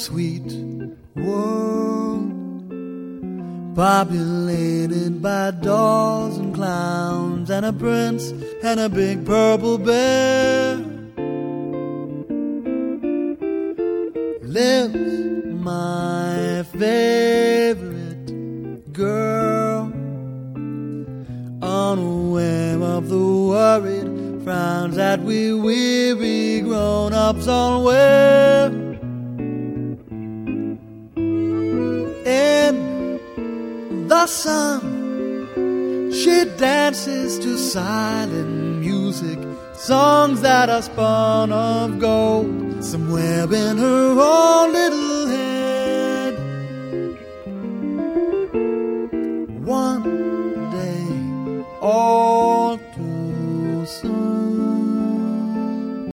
sweet world, populated by dolls and clowns and a prince and a big purple bear. Lives my favorite girl, unaware of the worried frowns that we weary grown-ups all wear. In the sun, she dances to silent music, songs that are spun of gold somewhere in her own little head. One day, all